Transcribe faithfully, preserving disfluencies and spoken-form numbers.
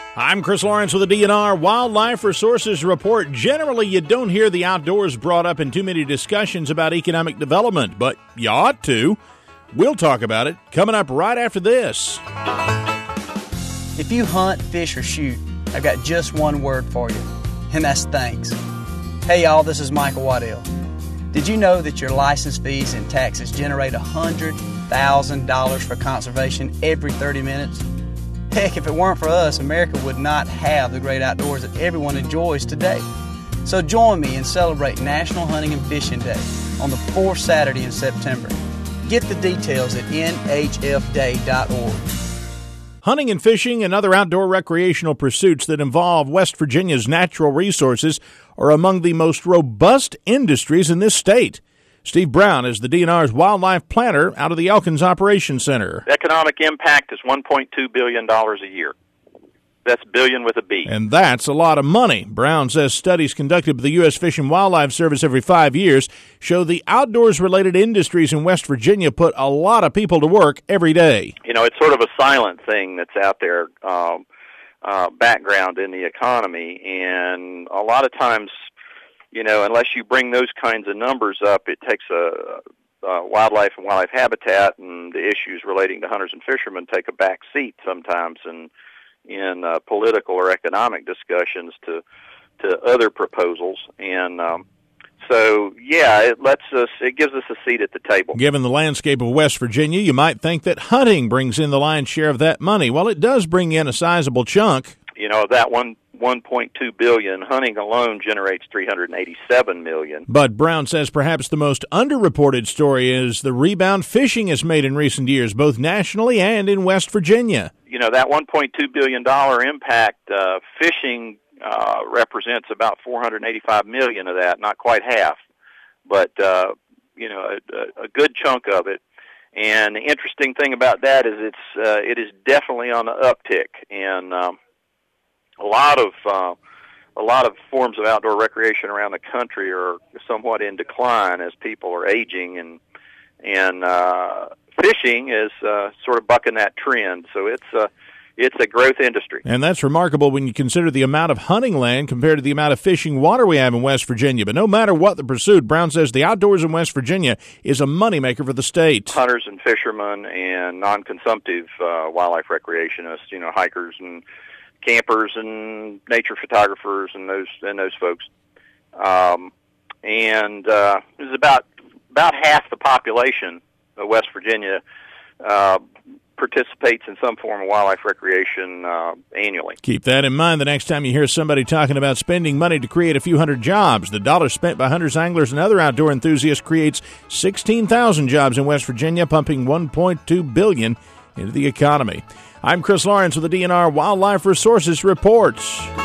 I'm Chris Lawrence with the D N R Wildlife Resources Report. Generally, you don't hear the outdoors brought up in too many discussions about economic development, but you ought to. We'll talk about it coming up right after this. If you hunt, fish, or shoot, I've got just one word for you, and that's thanks. Hey, y'all, this is Michael Waddell. Did you know that your license fees and taxes generate one hundred thousand dollars for conservation every thirty minutes? Heck, if it weren't for us, America would not have the great outdoors that everyone enjoys today. So join me and celebrate National Hunting and Fishing Day on the fourth Saturday in September. Get the details at N H F day dot org. Hunting and fishing and other outdoor recreational pursuits that involve West Virginia's natural resources are among the most robust industries in this state. Steve Brown is the D N R's wildlife planner out of the Elkins Operations Center. The economic impact is one point two billion dollars a year. That's billion with a B. And that's a lot of money. Brown says studies conducted by the U S Fish and Wildlife Service every five years show the outdoors-related industries in West Virginia put a lot of people to work every day. You know, it's sort of a silent thing that's out there, um, uh, background in the economy, and a lot of times, you know, unless you bring those kinds of numbers up, it takes a, a wildlife and wildlife habitat, and the issues relating to hunters and fishermen take a back seat sometimes in in uh, political or economic discussions to to other proposals. And um, so, yeah, it lets us, it gives us a seat at the table. Given the landscape of West Virginia, you might think that hunting brings in the lion's share of that money. Well, it does bring in a sizable chunk. You know, that one. one point two billion dollars, hunting alone generates three hundred eighty-seven million dollars. But Brown says perhaps the most underreported story is the rebound fishing has made in recent years, both nationally and in West Virginia. You know, that one point two billion dollars impact, uh, fishing uh, represents about four hundred eighty-five million dollars of that, not quite half, but, uh, you know, a, a good chunk of it. And the interesting thing about that is it's uh, it is definitely on the uptick, and um, A lot of uh, a lot of forms of outdoor recreation around the country are somewhat in decline as people are aging, and and uh, fishing is uh, sort of bucking that trend. So it's uh, it's a growth industry, and that's remarkable when you consider the amount of hunting land compared to the amount of fishing water we have in West Virginia. But no matter what the pursuit, Brown says the outdoors in West Virginia is a moneymaker for the state. Hunters and fishermen and non-consumptive uh, wildlife recreationists, you know, hikers and campers and nature photographers and those and those folks, um, and uh, there's about about half the population of West Virginia uh, participates in some form of wildlife recreation uh, annually. Keep that in mind the next time you hear somebody talking about spending money to create a few hundred jobs. The dollars spent by hunters, anglers, and other outdoor enthusiasts creates sixteen thousand jobs in West Virginia, pumping one point two billion dollars into the economy. I'm Chris Lawrence with the D N R Wildlife Resources Reports.